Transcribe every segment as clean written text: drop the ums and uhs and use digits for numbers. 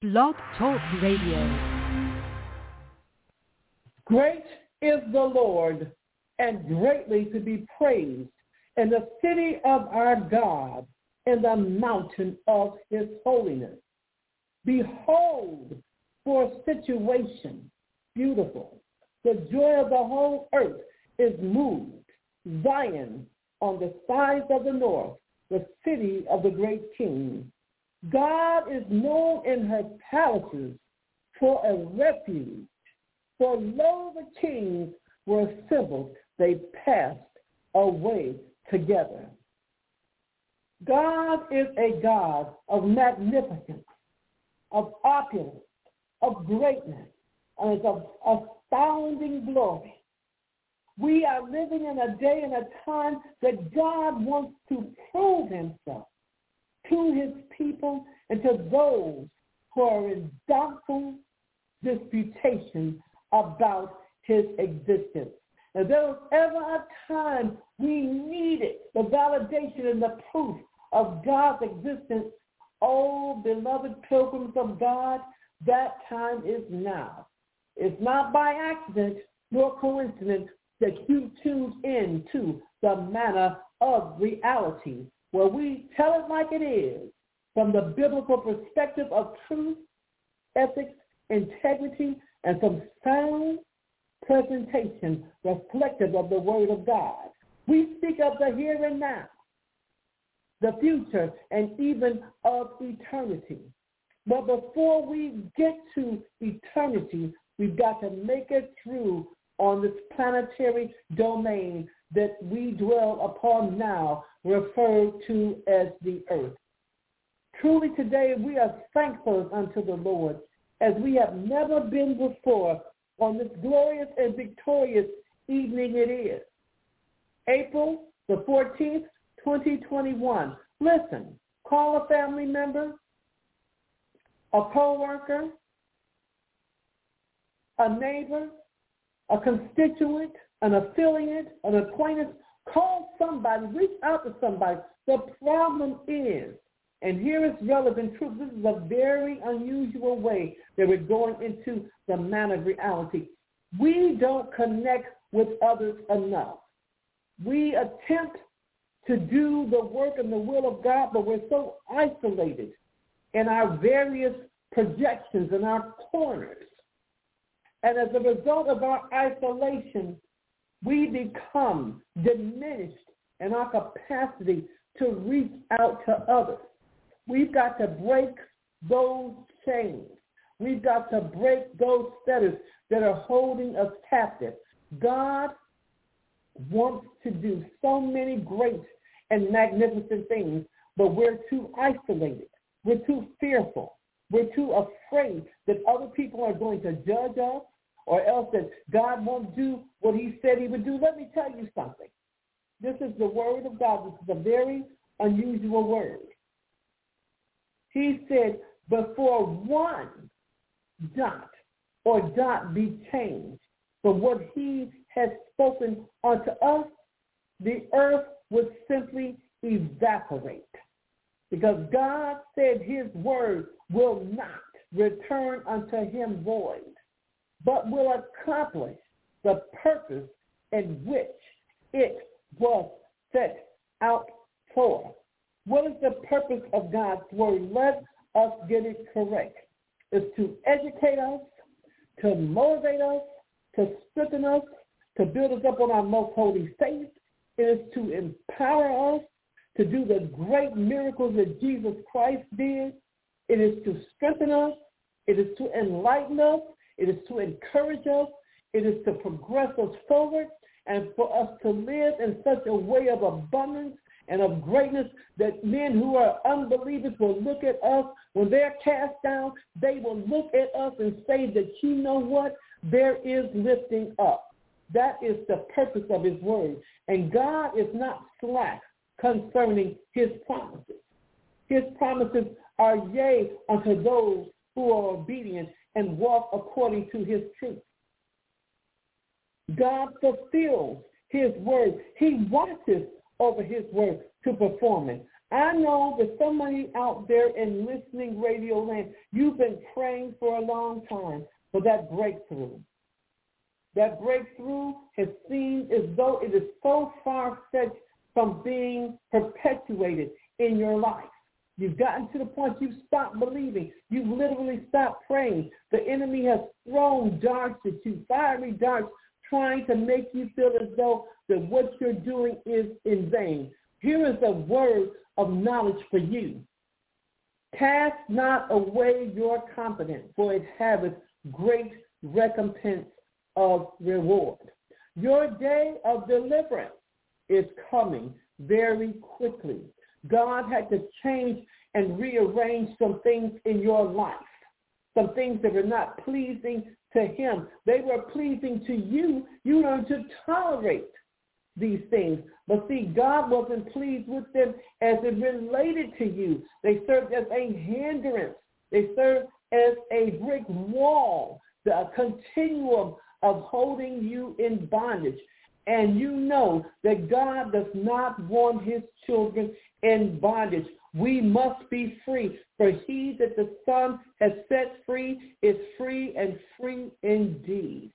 Blog Talk Radio. Great is the Lord, and greatly to be praised in the city of our God, in the mountain of his holiness. Behold, for a situation beautiful. The joy of the whole earth is moved. Zion on the sides of the north, the city of the great king. God is known in her palaces for a refuge. For lo, the kings were assembled, they passed away together. God is a God of magnificence, of opulence, of greatness, and of astounding glory. We are living in a day and a time that God wants to prove himself to his people and to those who are in doubtful disputation about his existence. If there was ever a time we needed the validation and the proof of God's existence, oh, beloved pilgrims of God, that time is now. It's not by accident nor coincidence that you tuned in to the Manna of Reality, where we tell it like it is from the biblical perspective of truth, ethics, integrity, and some sound presentation reflective of the Word of God. We speak of the here and now, the future, and even of eternity. But before we get to eternity, we've got to make it through on this planetary domain that we dwell upon now, referred to as the earth. Truly today we are thankful unto the Lord as we have never been before on this glorious and victorious evening it is. April the 14th, 2021. Listen, call a family member, a co-worker, a neighbor, a constituent, an affiliate, an acquaintance. Call somebody, reach out to somebody. The problem is, and here is relevant truth, this is a very unusual way that we're going into the Manna of Reality. We don't connect with others enough. We attempt to do the work and the will of God, but we're so isolated in our various projections and our corners. And as a result of our isolation, we become diminished in our capacity to reach out to others. We've got to break those chains. We've got to break those fetters that are holding us captive. God wants to do so many great and magnificent things, but we're too isolated. We're too fearful. We're too afraid that other people are going to judge us, or else that God won't do what he said he would do. Let me tell you something. This is the word of God. This is a very unusual word. He said, before one dot or dot be changed from what he has spoken unto us, the earth would simply evaporate. Because God said his word will not return unto him void, but will accomplish the purpose in which it was set out for. What is the purpose of God's word? Let us get it correct. It's to educate us, to motivate us, to strengthen us, to build us up on our most holy faith. It is to empower us to do the great miracles that Jesus Christ did. It is to strengthen us. It is to enlighten us. It is to encourage us. It is to progress us forward and for us to live in such a way of abundance and of greatness that men who are unbelievers will look at us. When they're cast down, they will look at us and say that, you know what, there is lifting up. That is the purpose of his word. And God is not slack concerning his promises. His promises are yea unto those who are obedient and walk according to his truth. God fulfills his word. He watches over his word to perform it. I know that somebody out there in listening radio land, you've been praying for a long time for that breakthrough. That breakthrough has seemed as though it is so far-fetched from being perpetuated in your life. You've gotten to the point you've stopped believing. You've literally stopped praying. The enemy has thrown darts at you, fiery darts, trying to make you feel as though that what you're doing is in vain. Here is a word of knowledge for you. Cast not away your confidence, for it haveth great recompense of reward. Your day of deliverance is coming very quickly. God had to change and rearrange some things in your life, some things that were not pleasing to him. They were pleasing to you. You learned to tolerate these things. But see, God wasn't pleased with them as it related to you. They served as a hindrance. They served as a brick wall, a continuum of holding you in bondage. And you know that God does not want his children in bondage. We must be free, for he that the Son has set free is free, and free indeed.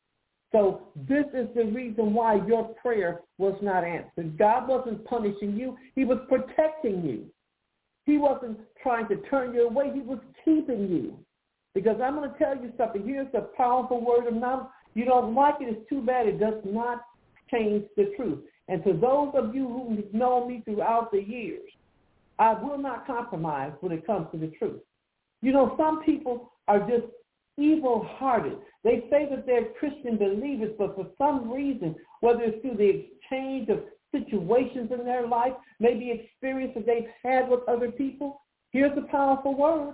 So this is the reason why your prayer was not answered. God wasn't punishing you. He was protecting you. He wasn't trying to turn you away. He was keeping you. Because I'm going to tell you something. Here's a powerful word of knowledge. You don't like it. It's too bad. It does not change the truth. And to those of you who know me throughout the years, I will not compromise when it comes to the truth. You know, some people are just evil-hearted. They say that they're Christian believers, but for some reason, whether it's through the exchange of situations in their life, maybe experiences they've had with other people, here's a powerful word.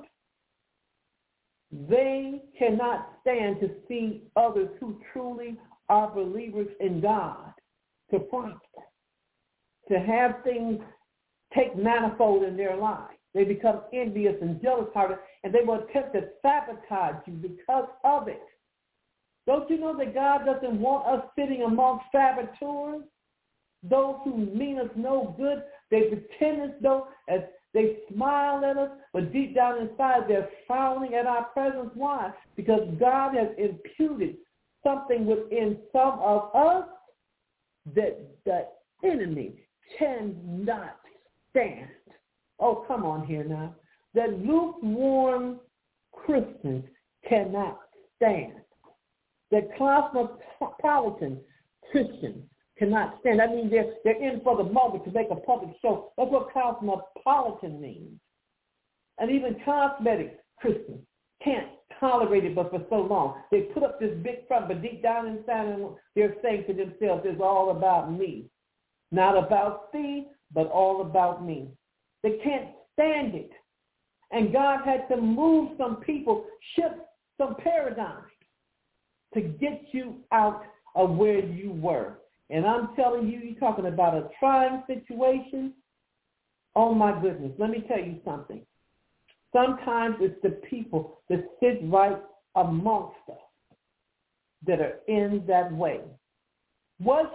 They cannot stand to see others who truly are believers in God to prosper, to have things take manifold in their lives. They become envious and jealous-hearted, and they will attempt to sabotage you because of it. Don't you know that God doesn't want us sitting amongst saboteurs, those who mean us no good? They pretend as though as they smile at us, but deep down inside they're frowning at our presence. Why? Because God has imputed something within some of us that the enemy cannot stand. Oh, come on here now. That lukewarm Christians cannot stand. That cosmopolitan Christians cannot stand. I mean, they're in for the moment to make a public show. That's what cosmopolitan means. And even cosmetic Christians can't tolerate it but for so long. They put up this big front, but deep down inside they're saying to themselves, it's all about me. Not about thee, but all about me. They can't stand it. And God had to move some people, shift some paradigms to get you out of where you were. And I'm telling you, you're talking about a trying situation. Oh, my goodness. Let me tell you something. Sometimes it's the people that sit right amongst us that are in that way. What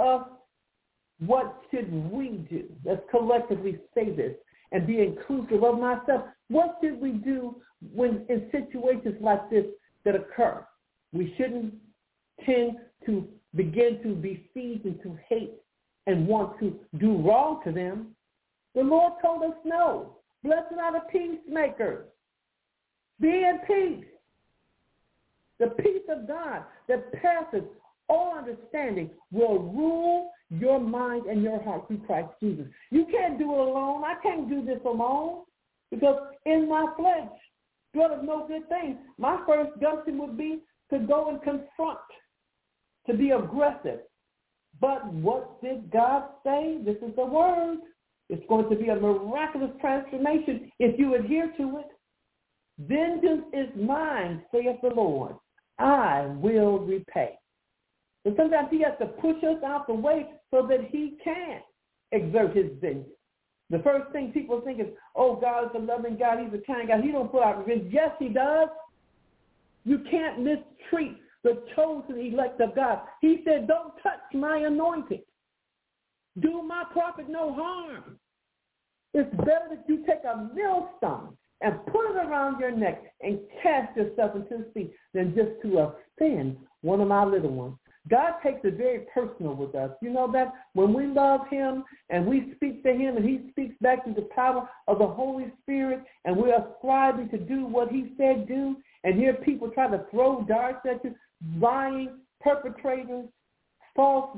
should we do? Let's collectively say this and be inclusive of myself. What should we do when in situations like this that occur? We shouldn't tend to begin to besiege and to hate and want to do wrong to them. The Lord told us no. Blessed are the peacemakers. Be in peace. The peace of God that passes all understanding will rule your mind and your heart through Christ Jesus. You can't do it alone. I can't do this alone because in my flesh, dwelleth no good thing. My first gumption would be to go and confront, to be aggressive. But what did God say? This is the word. It's going to be a miraculous transformation if you adhere to it. Vengeance is mine, saith the Lord. I will repay. And sometimes he has to push us out the way so that he can exert his vengeance. The first thing people think is, oh, God is a loving God. He's a kind God. He don't put out revenge. Yes, he does. You can't mistreat the chosen elect of God. He said, don't touch my anointed. Do my prophet no harm. It's better that you take a millstone and put it around your neck and cast yourself into the sea than just to offend one of my little ones. God takes it very personal with us. You know that when we love him and we speak to him and he speaks back through the power of the Holy Spirit and we're striving to do what he said do, and here people try to throw darts at you, lying perpetrators, false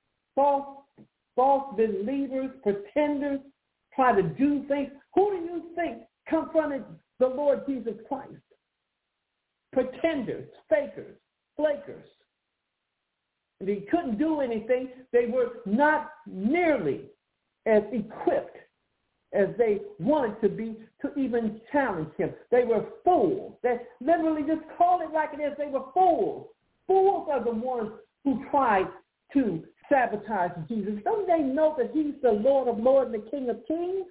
believers, pretenders, try to do things. Who do you think confronted the Lord Jesus Christ? Pretenders, fakers, flakers. And he couldn't do anything. They were not nearly as equipped as they wanted to be to even challenge him. They were fools. They literally just call it like it is. They were fools. Fools are the ones who tried to sabotage Jesus. Don't they know that he's the Lord of lords and the King of kings?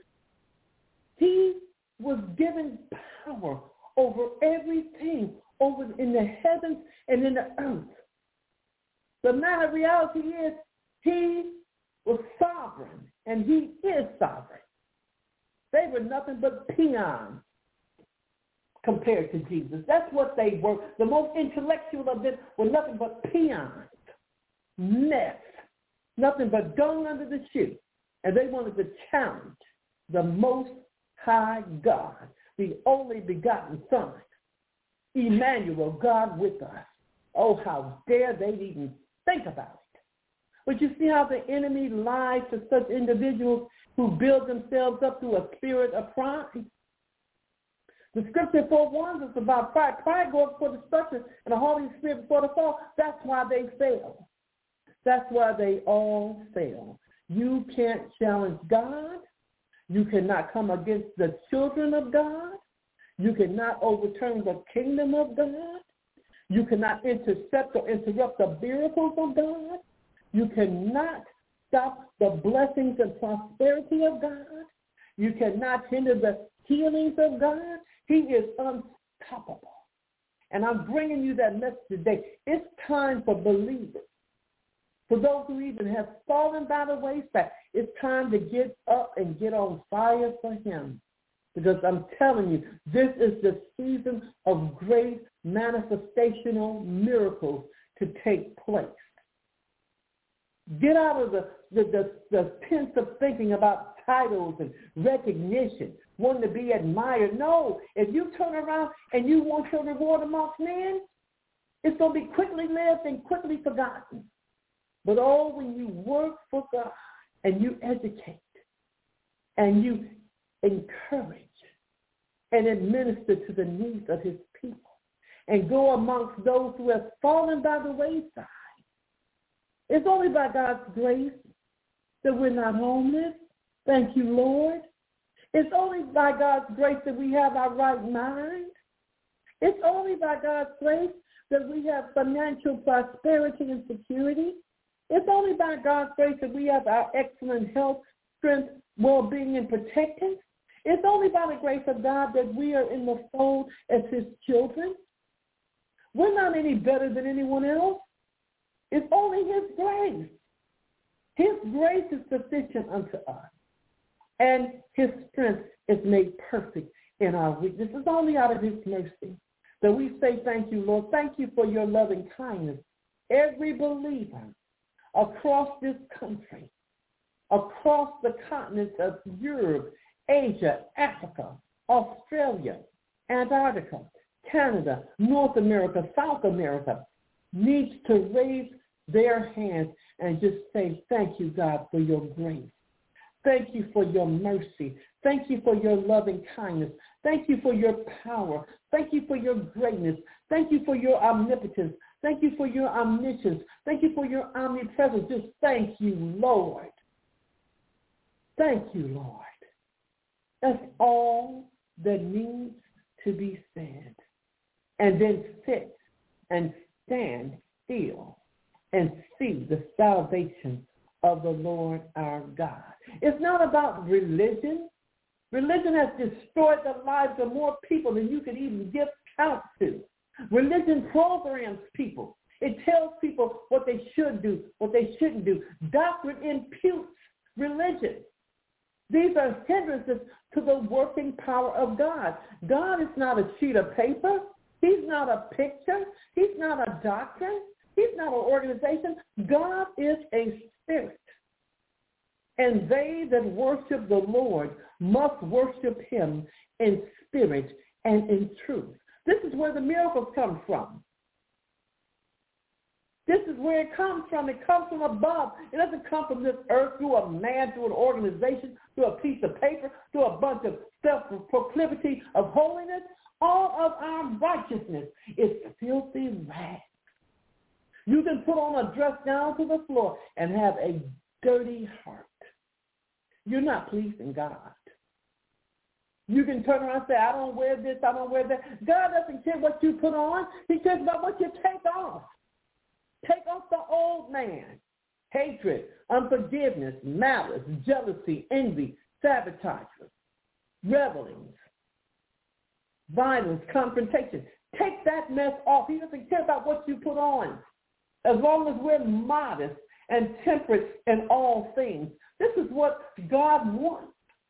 He was given power over everything, over in the heavens and in the earth. The matter of reality is he was sovereign, and he is sovereign. They were nothing but peons compared to Jesus. That's what they were. The most intellectual of them were nothing but peons, mess, nothing but dung under the shoe. And they wanted to challenge the Most High God, the only begotten Son, Emmanuel, God with us. Oh, how dare they even think about it. But you see how the enemy lies to such individuals who build themselves up through a spirit of pride? The scripture forewarns us about pride. Pride goes for destruction and the Holy Spirit before the fall. That's why they fail. That's why they all fail. You can't challenge God. You cannot come against the children of God. You cannot overturn the kingdom of God. You cannot intercept or interrupt the miracles of God. You cannot stop the blessings and prosperity of God. You cannot hinder the healings of God. He is unstoppable. And I'm bringing you that message today. It's time for believers, for those who even have fallen by the wayside, it's time to get up and get on fire for him. Because I'm telling you, this is the season of great manifestational miracles to take place. Get out of the tents of thinking about titles and recognition, wanting to be admired. No, if you turn around and you want your reward amongst men, it's going to be quickly lived and quickly forgotten. But when you work for God and you educate and you encourage and administer to the needs of his people and go amongst those who have fallen by the wayside, it's only by God's grace that we're not homeless. Thank you, Lord. It's only by God's grace that we have our right mind. It's only by God's grace that we have financial prosperity and security. It's only by God's grace that we have our excellent health, strength, well-being, and protection. It's only by the grace of God that we are in the fold as his children. We're not any better than anyone else. It's only his grace. His grace is sufficient unto us, and his strength is made perfect in our weakness. It's only out of his mercy that we say thank you, Lord. Thank you for your loving kindness. Every believer across this country, across the continents of Europe, Asia, Africa, Australia, Antarctica, Canada, North America, South America, needs to raise their hands and just say, thank you, God, for your grace. Thank you for your mercy. Thank you for your loving kindness. Thank you for your power. Thank you for your greatness. Thank you for your omnipotence. Thank you for your omniscience. Thank you for your omnipresence. Just thank you, Lord. Thank you, Lord. That's all that needs to be said. And then sit and stand still and see the salvation of the Lord our God. It's not about religion. Religion has destroyed the lives of more people than you could even give count to. Religion programs people. It tells people what they should do, what they shouldn't do. Doctrine imputes religion. These These are hindrances to the working power of God. God is not a sheet of paper. He's not a picture. He's not a doctrine. He's not an organization. God is a spirit. And they that worship the Lord must worship him in spirit and in truth. This is where the miracles come from. This is where it comes from. It comes from above. It doesn't come from this earth through a man, through an organization, through a piece of paper, through a bunch of self-proclivity of holiness. All of our righteousness is filthy rags. You can put on a dress down to the floor and have a dirty heart. You're not pleasing God. You can turn around and say, I don't wear this, I don't wear that. God doesn't care what you put on. He cares about what you take off. Take off the old man. Hatred, unforgiveness, malice, jealousy, envy, sabotage, revelings, violence, confrontation. Take that mess off. He doesn't care about what you put on. As long as we're modest and temperate in all things. This is what God wants.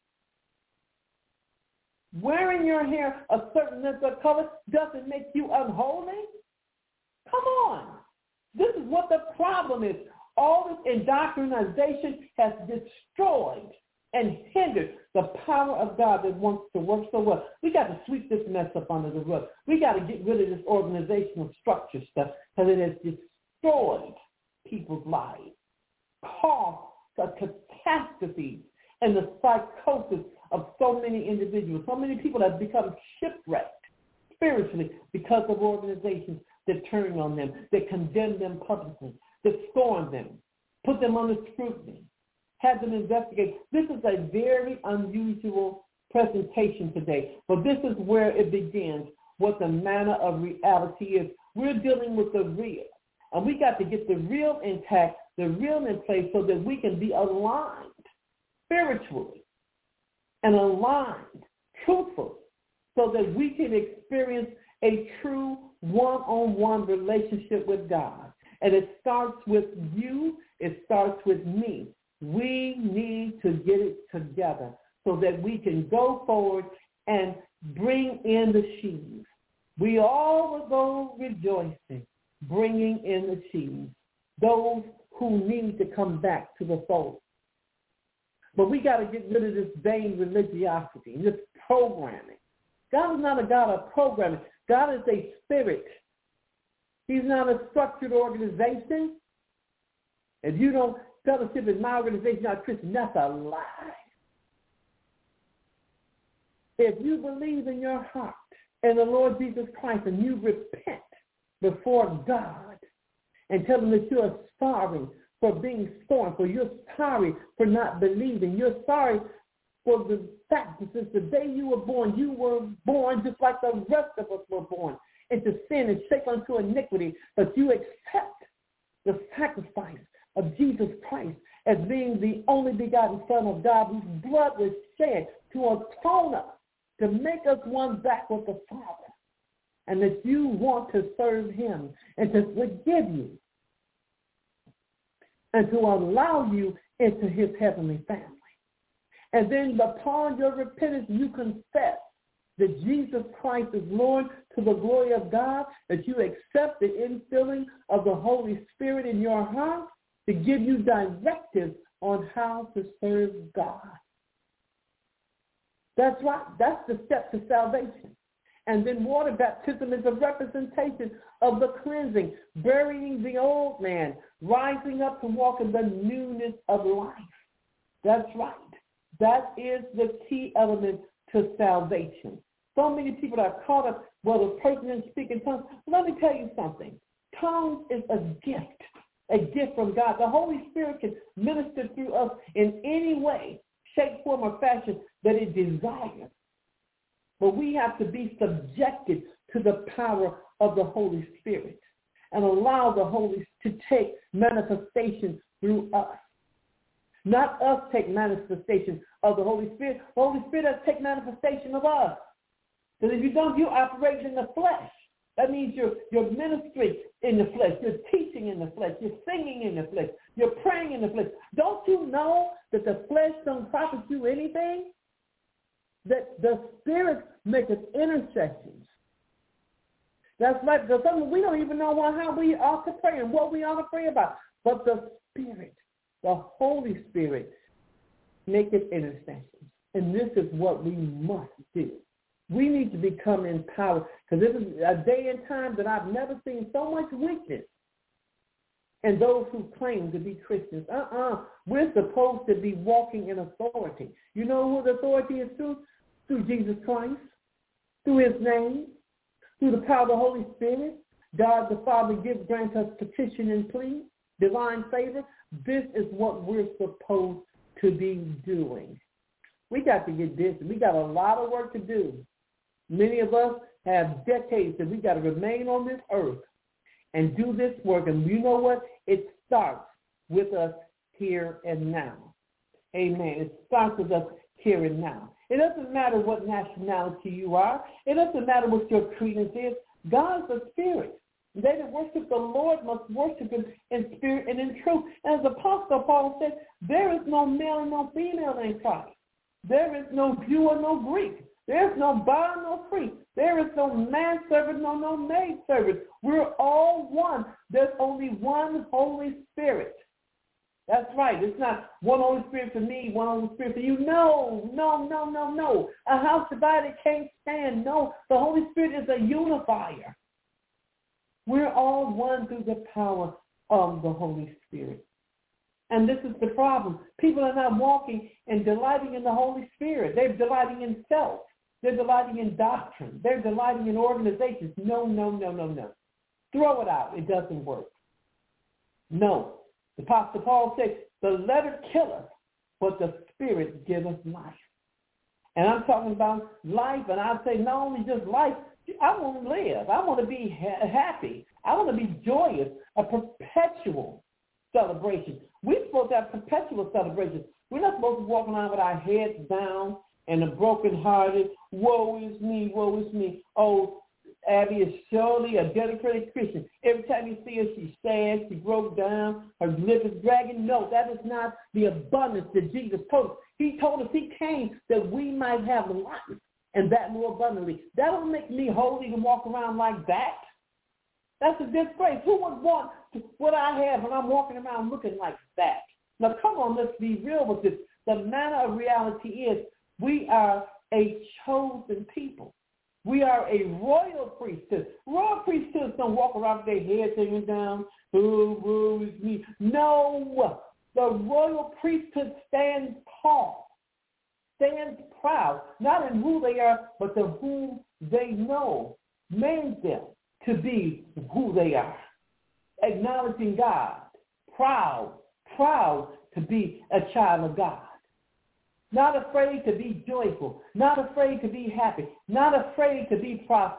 Wearing your hair a certain color doesn't make you unholy. Come on. This is what the problem is. All this indoctrination has destroyed and hindered the power of God that wants to work so well. We got to sweep this mess up under the rug. We got to get rid of this organizational structure stuff because it has destroyed people's lives, caused a catastrophe and the psychosis of so many individuals. So many people have become shipwrecked spiritually because of organizations that turn on them, that condemn them publicly, that scorn them, put them under scrutiny, have them investigate. This is a very unusual presentation today, but this is where it begins, what the manner of reality is. We're dealing with the real, and we got to get the real intact, the real in place so that we can be aligned spiritually and aligned truthfully so that we can experience a true one-on-one relationship with God. And it starts with you. It starts with me. We need to get it together so that we can go forward and bring in the sheaves. We all will go rejoicing, bringing in the sheaves, those who need to come back to the fold. But we got to get rid of this vain religiosity, this programming. God is not a God of programming. God is a spirit. He's not a structured organization. If you don't fellowship in my organization, you're not a Christian, that's a lie. If you believe in your heart in the Lord Jesus Christ and you repent before God and tell him that you're sorry for being scorned, for you're sorry for not believing, you're sorry for the fact that since the day you were born just like the rest of us were born, into sin and shape unto iniquity, but you accept the sacrifice of Jesus Christ as being the only begotten Son of God whose blood was shed to atone us, to make us one back with the Father, and that you want to serve him and to forgive you and to allow you into his heavenly family. And then upon your repentance, you confess that Jesus Christ is Lord to the glory of God, that you accept the infilling of the Holy Spirit in your heart to give you directives on how to serve God. That's right. That's the step to salvation. And then water baptism is a representation of the cleansing, burying the old man, rising up to walk in the newness of life. That's right. That is the key element to salvation. So many people are caught up, well, the person didn't speak in tongues. Let me tell you something. Tongues is a gift from God. The Holy Spirit can minister through us in any way, shape, form, or fashion that it desires. But we have to be subjected to the power of the Holy Spirit and allow the Holy to take manifestation through us. Not us take manifestation of the Holy Spirit. The Holy Spirit has take manifestation of us. Because if you don't, you operate in the flesh. That means you're ministering in the flesh. You're teaching in the flesh. You're singing in the flesh. You're praying in the flesh. Don't you know that the flesh don't profit you anything? That the Spirit maketh intercessions. That's right, because we don't even know how we ought to pray and what we ought to pray about. But the Spirit, the Holy Spirit, maketh intercessions. And this is what we must do. We need to become empowered, because this is a day and time that I've never seen so much weakness in those who claim to be Christians. We're supposed to be walking in authority. You know who the authority is through? Through Jesus Christ, through his name, through the power of the Holy Spirit. God the Father grants us petition and plea, divine favor. This is what we're supposed to be doing. We got to get busy. We got a lot of work to do. Many of us have decades that we got to remain on this earth and do this work. And you know what? It starts with us here and now. Amen. It starts with us here and now. It doesn't matter what nationality you are. It doesn't matter what your credence is. God's a spirit. They that worship the Lord must worship him in spirit and in truth. As Apostle Paul said, there is no male and no female in Christ. There is no Jew or no Greek. There is no bond, no free. There is no manservant, no maid servant. We're all one. There's only one Holy Spirit. That's right. It's not one Holy Spirit for me, one Holy Spirit for you. No. A house divided can't stand. No, the Holy Spirit is a unifier. We're all one through the power of the Holy Spirit. And this is the problem. People are not walking and delighting in the Holy Spirit. They're delighting in self. They're delighting in doctrine. They're delighting in organizations. No. Throw it out. It doesn't work. No. The Apostle Paul said, the letter killeth, but the Spirit giveth life. And I'm talking about life, and I say not only just life, I want to live. I want to be happy. I want to be joyous, a perpetual celebration. We're supposed to have perpetual celebrations. We're not supposed to walk around with our heads down and a broken-hearted, woe is me, woe is me. Oh, Abby is surely a dedicated Christian. Every time you see her, she's sad, she broke down, her lip is dragging. No, that is not the abundance that Jesus told us. He told us he came that we might have life, and that more abundantly. That don't make me holy to walk around like that. That's a disgrace. Who would want what I have when I'm walking around looking like that? Now, come on, let's be real with this. The manner of reality is we are a chosen people. We are a royal priesthood. Royal priesthoods don't walk around with their heads hanging down. Oh, woe is me. No. The royal priesthood stands tall, stands proud, not in who they are, but to whom they know, made them to be who they are. Acknowledging God, proud to be a child of God. Not afraid to be joyful, not afraid to be happy, not afraid to be prosperous,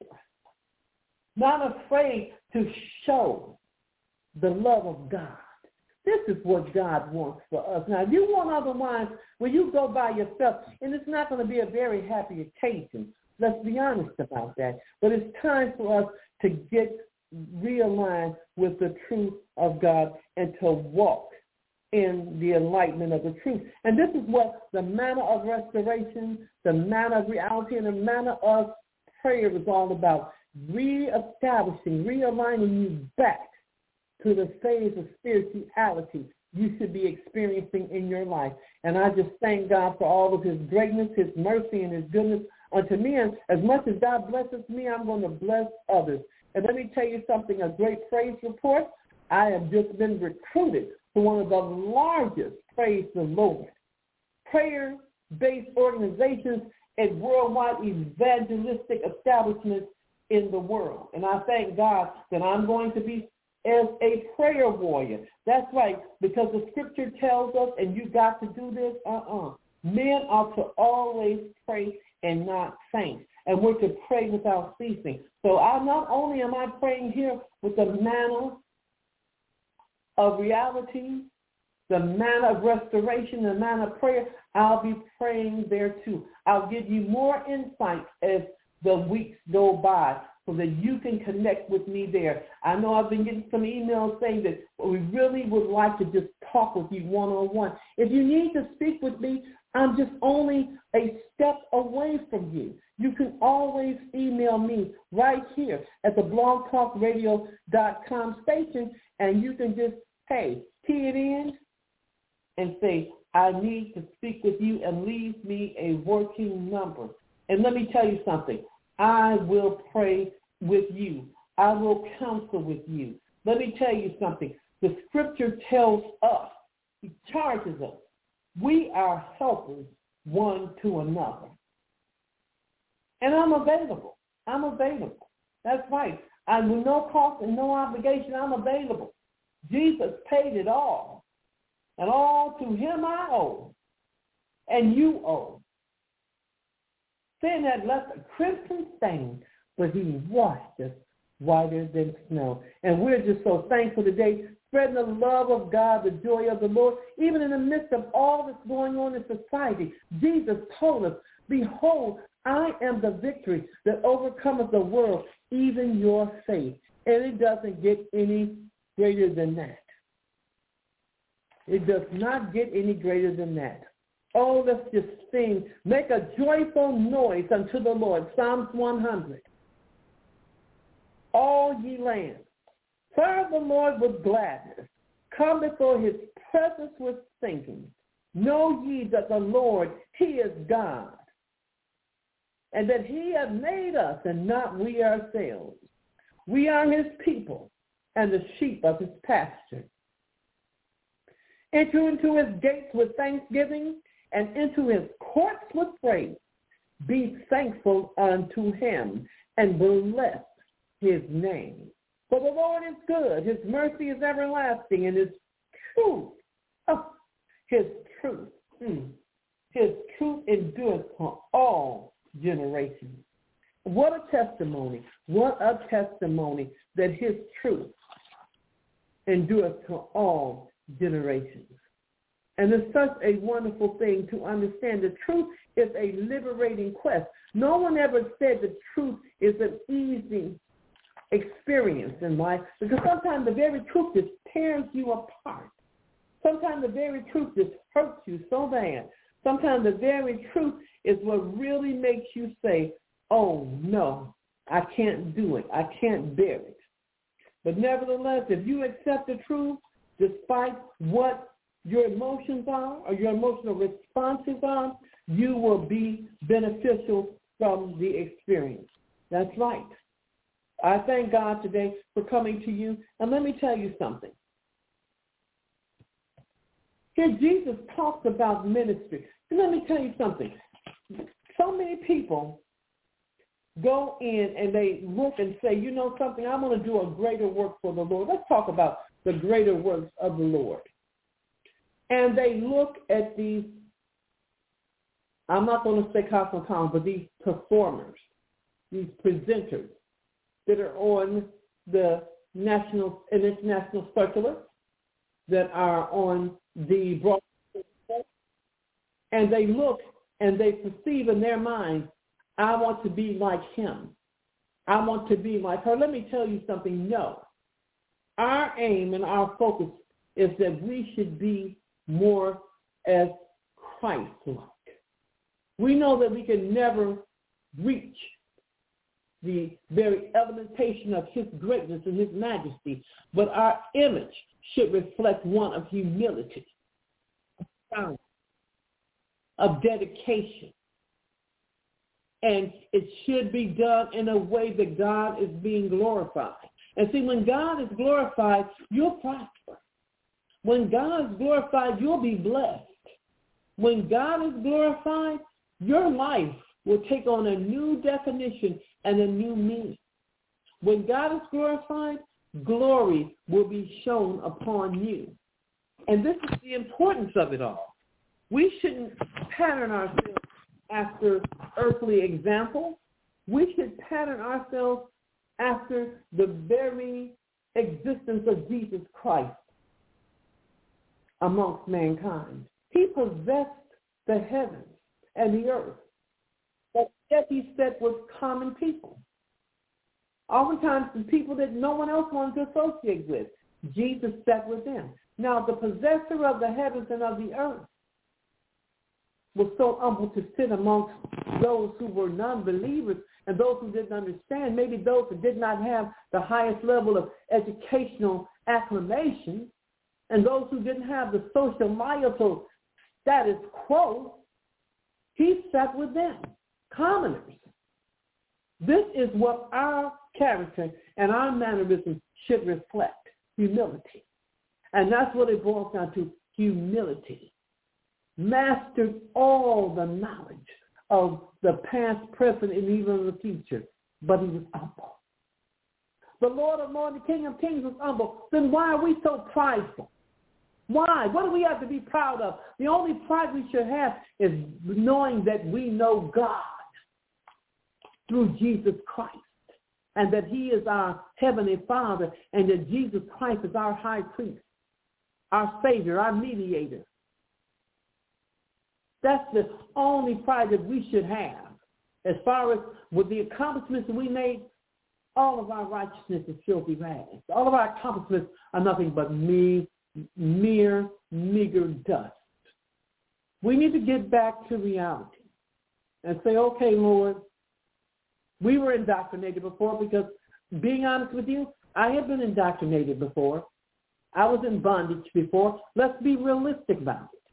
not afraid to show the love of God. This is what God wants for us. Now, if you want otherwise, when you go by yourself, and it's not going to be a very happy occasion, let's be honest about that. But it's time for us to get realigned with the truth of God and to walk in the enlightenment of the truth. And this is what the manner of restoration, the manner of reality, and the manner of prayer is all about. Reestablishing, realigning you back to the phase of spirituality you should be experiencing in your life. And I just thank God for all of his greatness, his mercy, and his goodness unto me. And as much as God blesses me, I'm going to bless others. And let me tell you something, a great praise report. I have just been recruited to one of the largest, praise the Lord, prayer-based organizations and worldwide evangelistic establishments in the world. And I thank God that I'm going to be as a prayer warrior. That's right, because the scripture tells us, and you got to do this, men are to always pray and not faint. And we're to pray without ceasing. So not only am I praying here with the manner of reality, the manner of restoration, the manner of prayer, I'll be praying there too. I'll give you more insight as the weeks go by. so that you can connect with me there. I know I've been getting some emails saying that we really would like to just talk with you one-on-one. If you need to speak with me, I'm just only a step away from you. You can always email me right here at the blogtalkradio.com station, and you can just, key it in and say, I need to speak with you, and leave me a working number. And let me tell you something. I will pray with you. I will counsel with you. Let me tell you something. The scripture tells us, he charges us, we are helpers one to another. And I'm available. I'm available. That's right. I'm with no cost and no obligation. I'm available. Jesus paid it all. And all to him I owe. And you owe. Sin had left a crimson stain, but he washed us whiter than snow. And we're just so thankful today, spreading the love of God, the joy of the Lord, even in the midst of all that's going on in society. Jesus told us, behold, I am the victory that overcometh the world, even your faith. And it doesn't get any greater than that. It does not get any greater than that. Oh, let's just sing. Make a joyful noise unto the Lord. Psalms 100. All ye lands, serve the Lord with gladness. Come before his presence with singing. Know ye that the Lord, he is God, and that he hath made us and not we ourselves. We are his people and the sheep of his pasture. Enter into his gates with thanksgiving and into his courts with praise. Be thankful unto him and bless his name. For the Lord is good. His mercy is everlasting, and his truth, his truth endureth for all generations. What a testimony. What a testimony that his truth endureth to all generations. And it's such a wonderful thing to understand. The truth is a liberating quest. No one ever said the truth is an easy experience in life, because sometimes the very truth just tears you apart. Sometimes the very truth just hurts you so bad. Sometimes the very truth is what really makes you say, oh, no, I can't do it. I can't bear it. But nevertheless, if you accept the truth, despite what your emotions are or your emotional responses are, you will be beneficial from the experience. That's right. I thank God today for coming to you. And let me tell you something. Here Jesus talks about ministry. And let me tell you something. So many people go in and they look and say, you know something, I'm going to do a greater work for the Lord. Let's talk about the greater works of the Lord. And they look at these, I'm not going to say cosmopolitan, but these performers, these presenters that are on the national and international circular, that are on the broadcast, and they look and they perceive in their mind, I want to be like him. I want to be like her. Let me tell you something. No. Our aim and our focus is that we should be more as Christ-like. We know that we can never reach the very elementation of his greatness and his majesty, but our image should reflect one of humility, of dedication. And it should be done in a way that God is being glorified. And see, when God is glorified, you'll prosper. When God is glorified, you'll be blessed. When God is glorified, your life will take on a new definition and a new meaning. When God is glorified, glory will be shown upon you. And this is the importance of it all. We shouldn't pattern ourselves after earthly examples. We should pattern ourselves after the very existence of Jesus Christ amongst mankind. He possessed the heavens and the earth, but yet he sat with common people. Oftentimes the people that no one else wanted to associate with, Jesus sat with them. Now the possessor of the heavens and of the earth was so humble to sit amongst those who were non-believers and those who didn't understand, maybe those who did not have the highest level of educational acclamation, and those who didn't have the social marital status quo. He sat with them, commoners. This is what our character and our mannerisms should reflect, humility. And that's what it boils down to, humility. Mastered all the knowledge of the past, present, and even the future, but he was humble. The Lord of Lords, the King of Kings was humble. Then why are we so prideful? Why? What do we have to be proud of? The only pride we should have is knowing that we know God through Jesus Christ, and that he is our heavenly Father, and that Jesus Christ is our high priest, our Savior, our mediator. That's the only pride that we should have. As far as with the accomplishments that we made, all of our righteousness is filthy rags. All of our accomplishments are nothing but mere meager dust. We need to get back to reality and say, okay, Lord, we were indoctrinated before, because being honest with you, I have been indoctrinated before. I was in bondage before. Let's be realistic about it.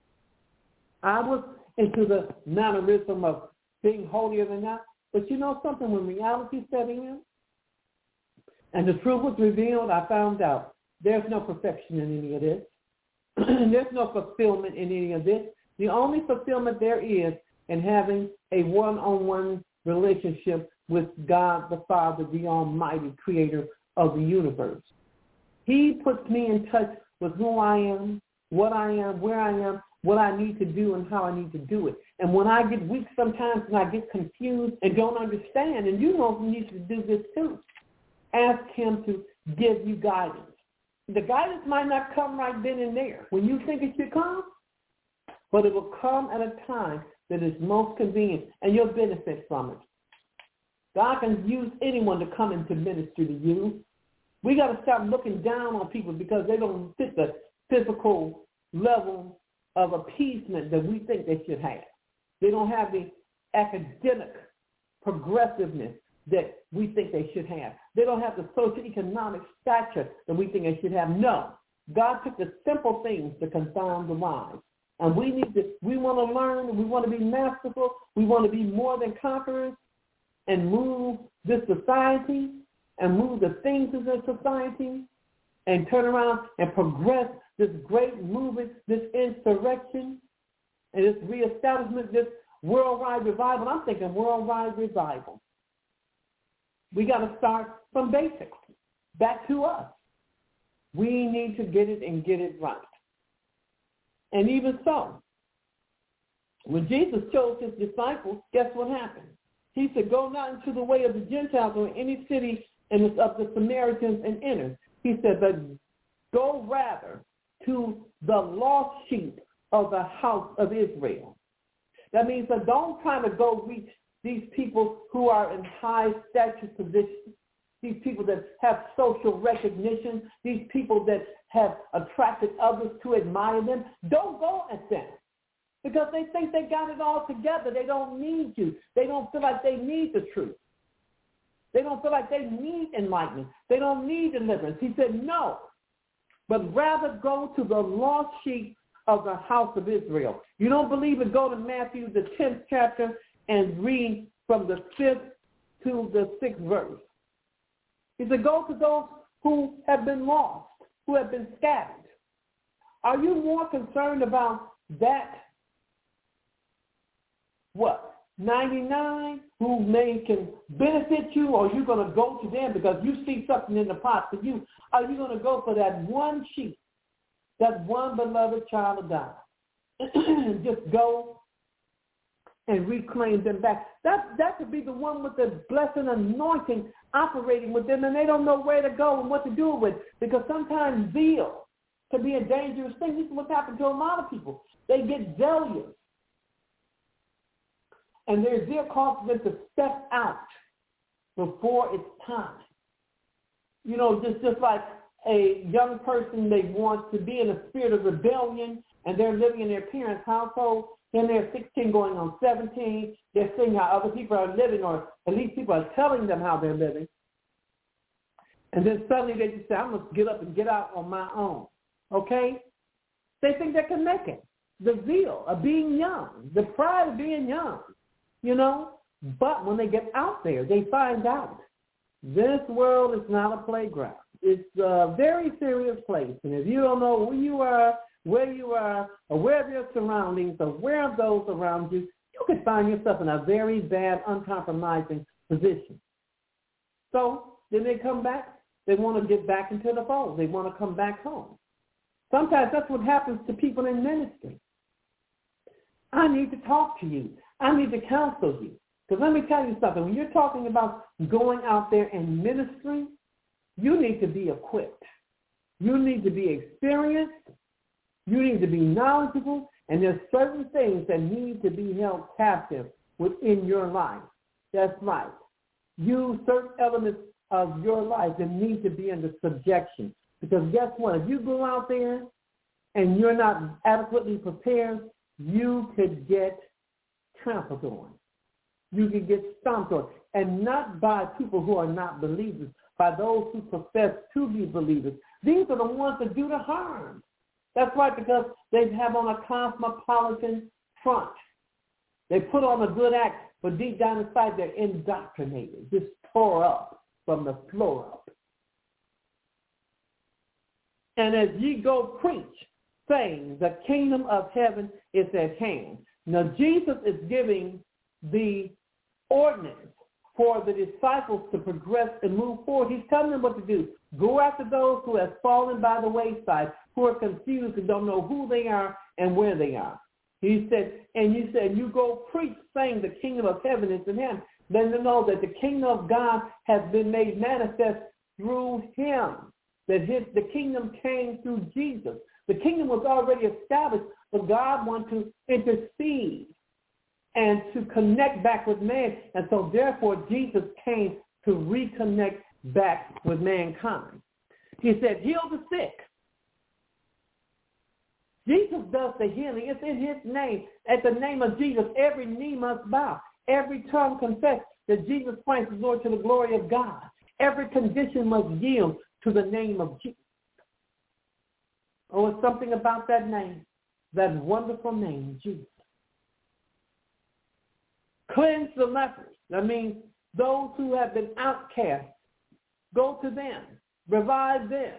I was into the mannerism of being holier than thou. But you know something, when reality set in and the truth was revealed, I found out there's no perfection in any of this. There's no fulfillment in any of this. The only fulfillment there is in having a one-on-one relationship with God the Father, the Almighty Creator of the universe. He puts me in touch with who I am, what I am, where I am, what I need to do, and how I need to do it. And when I get weak sometimes and I get confused and don't understand, and you know you need to do this too, ask him to give you guidance. The guidance might not come right then and there when you think it should come, but it will come at a time that is most convenient, and you'll benefit from it. God can use anyone to come into ministry to you. We got to stop looking down on people because they don't fit the physical level of appeasement that we think they should have. They don't have the academic progressiveness that we think they should have. They don't have the socioeconomic stature that we think they should have. No. God took the simple things to confound the wise. And we want to learn, we want to be masterful, we want to be more than conquerors and move this society and move the things of this society and turn around and progress this great movement, this insurrection, and this reestablishment, this worldwide revival. I'm thinking worldwide revival. We got to start from basics, back to us. We need to get it and get it right. And even so, when Jesus chose his disciples, guess what happened? He said, go not into the way of the Gentiles or any city and of the Samaritans and enter. He said, but go rather to the lost sheep of the house of Israel. That means that don't try to go reach these people who are in high stature positions, these people that have social recognition, these people that have attracted others to admire them. Don't go at them because they think they got it all together. They don't need you. They don't feel like they need the truth. They don't feel like they need enlightenment. They don't need deliverance. He said, no, but rather go to the lost sheep of the house of Israel. You don't believe it? Go to Matthew, the 10th chapter, and read from the 5th to the 6th verse. He said, go to those who have been lost, who have been scattered. Are you more concerned about that, 99 who can benefit you, or are you going to go to them because you see something in the pot for you? Are you going to go for that one sheep, that one beloved child of God? Just go and reclaim them back. That could be the one with the blessed anointing operating with them, and they don't know where to go and what to do with, because sometimes zeal can be a dangerous thing. This is what's happened to a lot of people. They get zealous, and their zeal causes them to step out before it's time. You know, just like a young person, they want to be in a spirit of rebellion, and they're living in their parents' household. Then they're 16 going on 17. They're seeing how other people are living, or at least people are telling them how they're living. And then suddenly they just say, I'm going to get up and get out on my own. Okay? They think they can make it. The zeal of being young, the pride of being young, you know. But when they get out there, they find out this world is not a playground. It's a very serious place. And if you don't know who you are, where you are, aware of your surroundings, aware of those around you, you could find yourself in a very bad, uncompromising position. So then they come back. They want to get back into the fold. They want to come back home. Sometimes that's what happens to people in ministry. I need to talk to you. I need to counsel you. Because let me tell you something. When you're talking about going out there and ministry, you need to be equipped. You need to be experienced. You need to be knowledgeable. And there's certain things that need to be held captive within your life. That's right. Use certain elements of your life that need to be under subjection. Because guess what? If you go out there and you're not adequately prepared, you could get trampled on. You could get stomped on. And not by people who are not believers, by those who profess to be believers. These are the ones that do the harm. That's right, because they have on a cosmopolitan front. They put on a good act, but deep down inside they're indoctrinated, just tore up from the floor up. And as ye go preach, saying the kingdom of heaven is at hand. Now Jesus is giving the ordinance for the disciples to progress and move forward. He's telling them what to do. Go after those who have fallen by the wayside, who are confused and don't know who they are and where they are. He said, and you said, you go preach saying the kingdom of heaven is in him. Then to know that the kingdom of God has been made manifest through him. That the kingdom came through Jesus. The kingdom was already established, but God wanted to intercede and to connect back with man. And so therefore Jesus came to reconnect back with mankind. He said, heal the sick. Jesus does the healing. It's in his name. At the name of Jesus, every knee must bow. Every tongue confess that Jesus Christ is Lord to the glory of God. Every condition must yield to the name of Jesus. Oh, it's something about that name, that wonderful name, Jesus. Cleanse the lepers. That means those who have been outcast, go to them, revive them.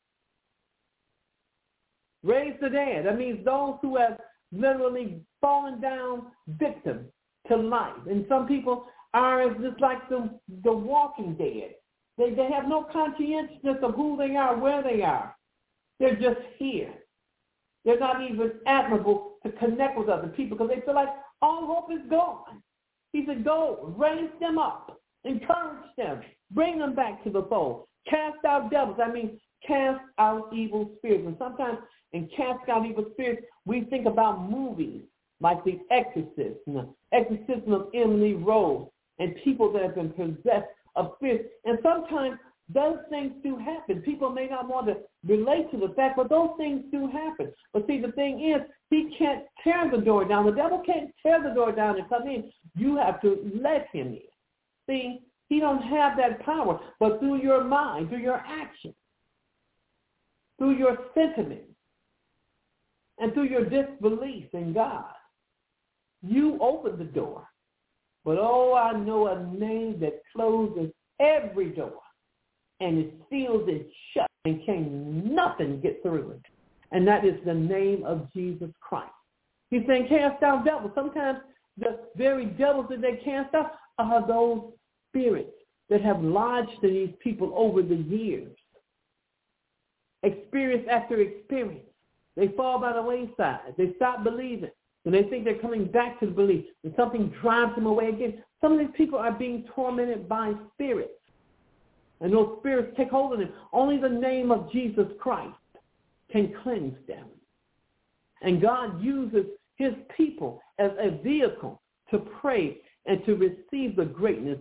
Raise the dead. That means those who have literally fallen down victim to life. And some people are just like the walking dead. They have no conscientiousness of who they are, where they are. They're just here. They're not even admirable to connect with other people because they feel like all hope is gone. He said, go, raise them up, encourage them, bring them back to the fold, cast out devils. I mean, cast out evil spirits. And sometimes in cast out evil spirits, we think about movies like The Exorcist, and the exorcism of Emily Rose, and people that have been possessed of spirits. And sometimes those things do happen. People may not want to relate to the fact, but those things do happen. But see, the thing is, he can't tear the door down. The devil can't tear the door down and come in. You have to let him in. See, he don't have that power. But through your mind, through your actions, through your sentiments, and through your disbelief in God, you open the door. But oh, I know a name that closes every door, and it seals it shut, and can nothing get through it. And that is the name of Jesus Christ. He's saying cast out devils. Sometimes the very devils that they cast out are those spirits that have lodged in these people over the years. Experience after experience. They fall by the wayside. They stop believing. And they think they're coming back to the belief. And something drives them away again. Some of these people are being tormented by spirits. And those spirits take hold of them. Only the name of Jesus Christ can cleanse them. And God uses his people as a vehicle to pray and to receive the greatness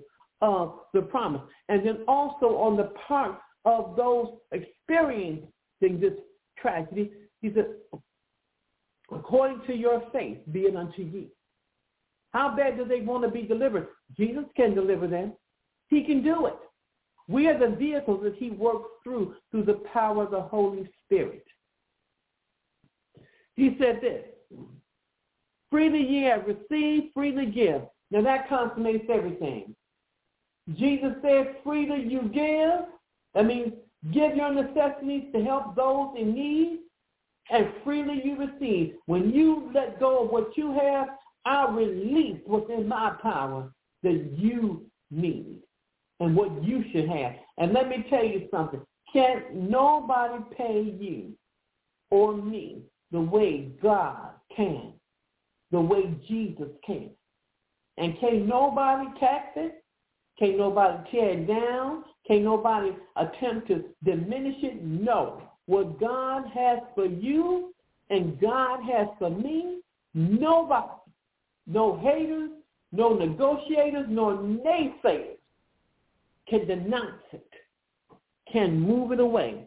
of the promise. And then also on the part of those experiencing this tragedy, he said, according to your faith, be it unto you. How bad do they want to be delivered? Jesus can deliver them. He can do it. We are the vehicles that he works through the power of the Holy Spirit. He said this, freely ye have received, freely give. Now that consummates everything. Jesus said, freely you give. That means give your necessities to help those in need, and freely you receive. When you let go of what you have, I release what's in my power that you need and what you should have. And let me tell you something. Can't nobody pay you or me the way God can, the way Jesus can. And can't nobody tax it. Can't nobody tear it down. Can't nobody attempt to diminish it. No. What God has for you and God has for me, nobody, no haters, no negotiators, no naysayers can denounce it, can move it away.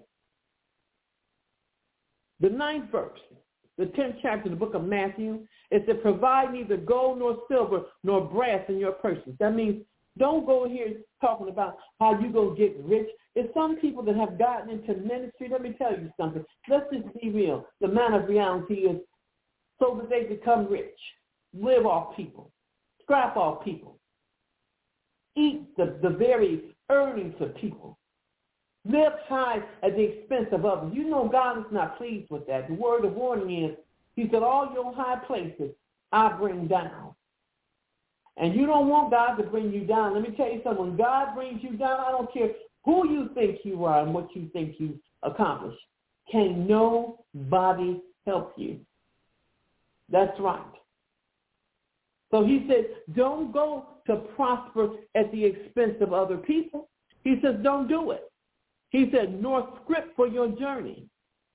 The 9th verse, the 10th chapter of the book of Matthew, is to provide neither gold nor silver nor brass in your purses. That means don't go here talking about how you going to get rich. It's some people that have gotten into ministry. Let me tell you something. Let's just be real. The man of reality is so that they become rich, live off people, scrap off people, eat the very earnings of people, live high at the expense of others. You know God is not pleased with that. The word of warning is, he said, all your high places I bring down. And you don't want God to bring you down. Let me tell you something. When God brings you down, I don't care who you think you are and what you think you accomplished. Can nobody help you? That's right. So he said, don't go to prosper at the expense of other people. He says, don't do it. He said, nor script for your journey.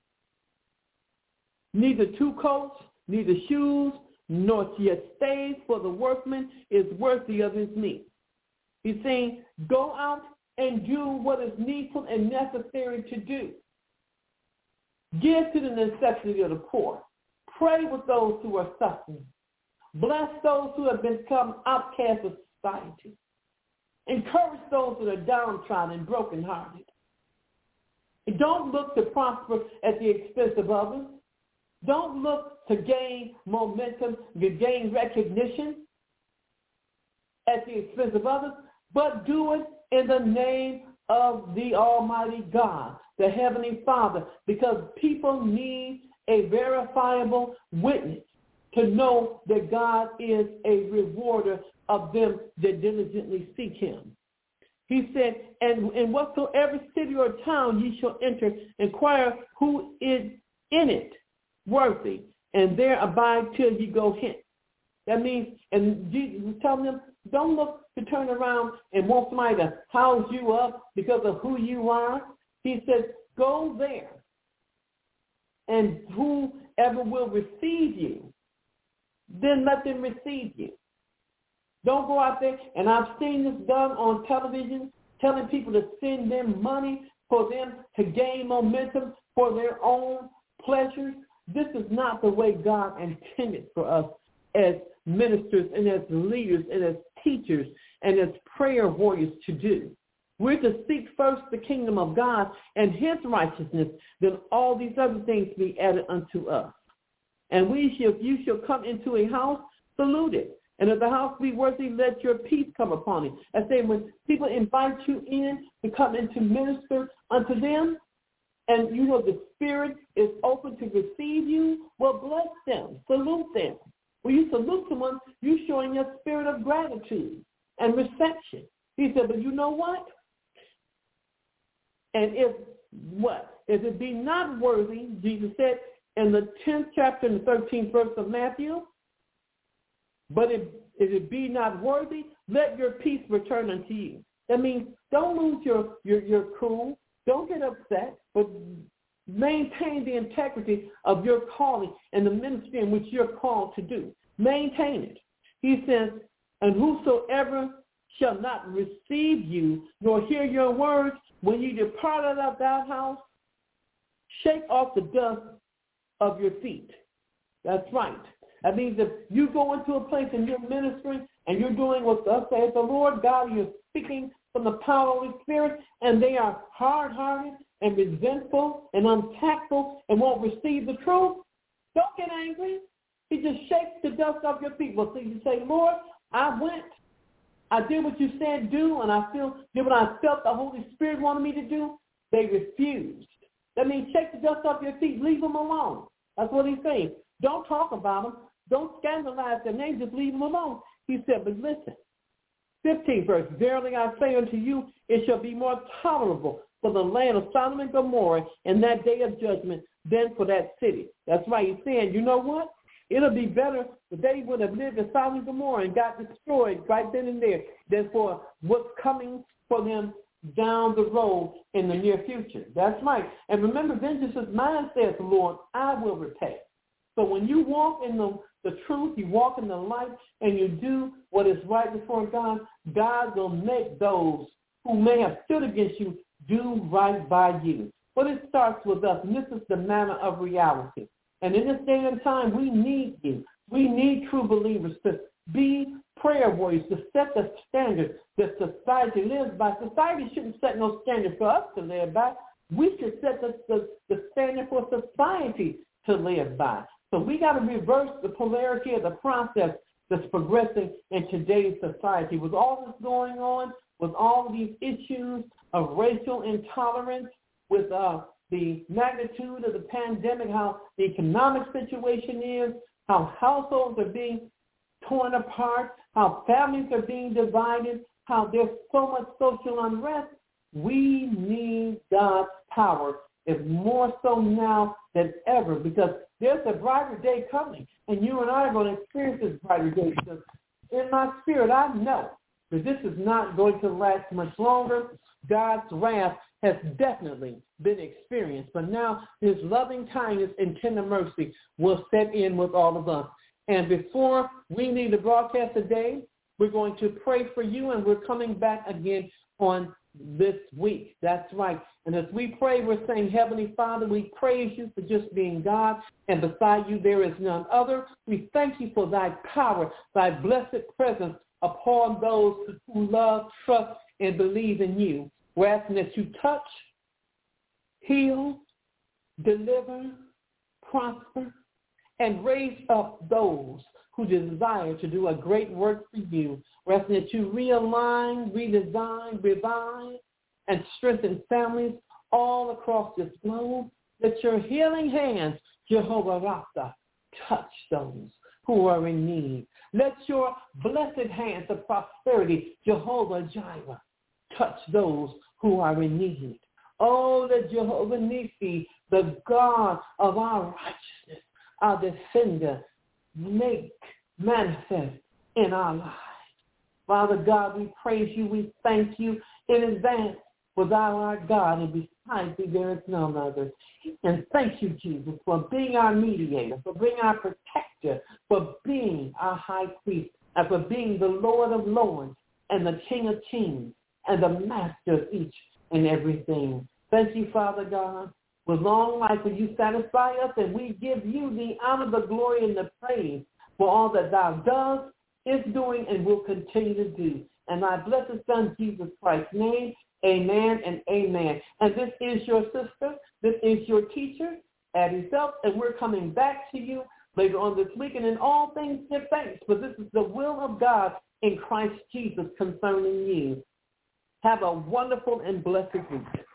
Neither 2 coats, neither shoes, nor yet stays, for the workman is worthy of his meat. He's saying, go out and do what is needful and necessary to do. Give to the necessity of the poor. Pray with those who are suffering. Bless those who have become outcasts of society. Encourage those that are downtrodden and brokenhearted. Don't look to prosper at the expense of others. Don't look to gain momentum, to gain recognition at the expense of others, but do it in the name of the Almighty God, the Heavenly Father, because people need a verifiable witness to know that God is a rewarder of them that diligently seek him. He said, and in whatsoever city or town ye shall enter, inquire who is in it worthy, and there abide till ye go hence. That means, and Jesus was telling them, don't look to turn around and want somebody to house you up because of who you are. He says, go there, and whoever will receive you, then let them receive you. Don't go out there, and I've seen this done on television, telling people to send them money for them to gain momentum for their own pleasures. This is not the way God intended for us as ministers and as leaders and as teachers and as prayer warriors to do. We're to seek first the kingdom of God and his righteousness, then all these other things be added unto us. And you shall come into a house, salute it. And if the house be worthy, let your peace come upon it. I say when people invite you in to come in to minister unto them, and you know the Spirit is open to receive you, well, bless them, salute them. When you salute someone, you're showing your spirit of gratitude and reception. He said, but you know what? And if it be not worthy, Jesus said in the 10th chapter and the 13th verse of Matthew, but if it be not worthy, let your peace return unto you. That means don't lose your cool. Don't get upset, but maintain the integrity of your calling and the ministry in which you're called to do. Maintain it. He says, and whosoever shall not receive you, nor hear your words. When you depart out of that house, shake off the dust of your feet. That's right. That means if you go into a place and you're ministering and you're doing what thus saith the Lord God, you're speaking from the power of the Holy Spirit, and they are hard-hearted and resentful and untactful and won't receive the truth, don't get angry. He just shakes the dust off your feet. Well, so you say, Lord, I went. I did what you said do, and I did what I felt the Holy Spirit wanted me to do. They refused. That means shake the dust off your feet. Leave them alone. That's what he's saying. Don't talk about them. Don't scandalize their name. Just leave them alone. He said, but listen, 15th verse, verily I say unto you, it shall be more tolerable for the land of Sodom and Gomorrah in that day of judgment than for that city. That's why he's saying, you know what? It'll be better if they would have lived in Sodom and Gomorrah and got destroyed right then and there than for what's coming for them down the road in the near future. That's right. And remember, vengeance is mine, says the Lord, I will repay. So when you walk in the truth, you walk in the light, and you do what is right before God, God will make those who may have stood against you do right by you. But it starts with us, and this is the manner of reality. And in this day and time, we need you. We need true believers to be prayer warriors, to set the standard that society lives by. Society shouldn't set no standard for us to live by. We should set the standard for society to live by. So we got to reverse the polarity of the process that's progressing in today's society. With all this going on, with all of these issues of racial intolerance, with the magnitude of the pandemic, how the economic situation is, how households are being torn apart, how families are being divided, how there's so much social unrest, we need God's power. It's more so now than ever, because there's a brighter day coming, and you and I are going to experience this brighter day, because in my spirit I know that this is not going to last much longer. God's wrath has definitely been experienced, but now his loving kindness and tender mercy will set in with all of us. And before we leave the broadcast today, we're going to pray for you, and we're coming back again on this week. That's right. And as we pray, we're saying, Heavenly Father, we praise you for just being God, and beside you there is none other. We thank you for thy power, thy blessed presence upon those who love, trust, and believe in you. We're asking that you touch, heal, deliver, prosper, and raise up those who desire to do a great work for you. We're asking that you realign, redesign, revive, and strengthen families all across this globe. Let your healing hands, Jehovah Rapha, touch those who are in need. Let your blessed hands of prosperity, Jehovah Jireh, touch those who are in need. Oh, let Jehovah Nissi, the God of our righteousness, our defender, make manifest in our lives. Father God, we praise you. We thank you in advance. Without our God and beside thee there is none other. And thank you, Jesus, for being our mediator, for being our protector, for being our high priest, and for being the Lord of lords and the King of kings and the master of each and everything. Thank you, Father God. With long life will you satisfy us, and we give you the honor, the glory, and the praise for all that thou does, is doing, and will continue to do. And thy blessed Son, Jesus Christ's name, amen and amen. And this is your sister, this is your teacher, Addie Phelps, and we're coming back to you later on this week. And in all things give thanks, for this is the will of God in Christ Jesus concerning you. Have a wonderful and blessed week.